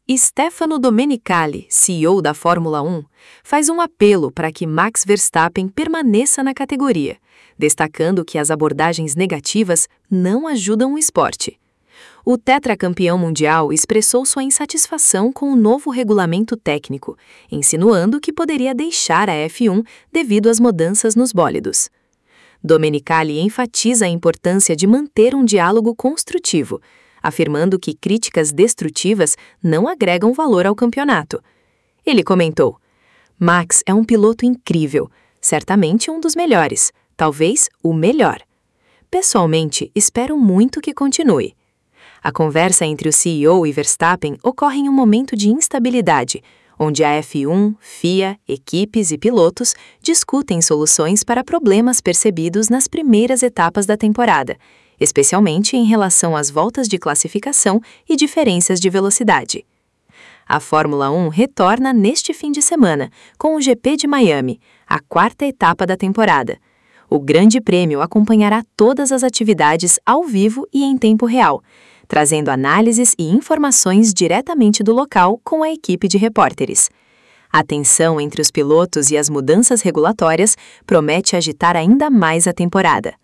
Stefano Domenicali, CEO da Fórmula 1, faz um apelo para que Max Verstappen permaneça na categoria, destacando que as abordagens negativas não ajudam o esporte. O tetracampeão mundial expressou sua insatisfação com o novo regulamento técnico, insinuando que poderia deixar a F1 devido às mudanças nos bólidos. Domenicali enfatiza a importância de manter um diálogo construtivo, afirmando que críticas destrutivas não agregam valor ao campeonato. Ele comentou: "Max é um piloto incrível, certamente um dos melhores, talvez o melhor. Pessoalmente, espero muito que continue." A conversa entre o CEO e Verstappen ocorre em um momento de instabilidade, onde a F1, FIA, equipes e pilotos discutem soluções para problemas percebidos nas primeiras etapas da temporada, especialmente em relação às voltas de classificação e diferenças de velocidade. A Fórmula 1 retorna neste fim de semana, com o GP de Miami, a quarta etapa da temporada. O Grande Prêmio acompanhará todas as atividades ao vivo e em tempo real, trazendo análises e informações diretamente do local com a equipe de repórteres. A tensão entre os pilotos e as mudanças regulatórias promete agitar ainda mais a temporada.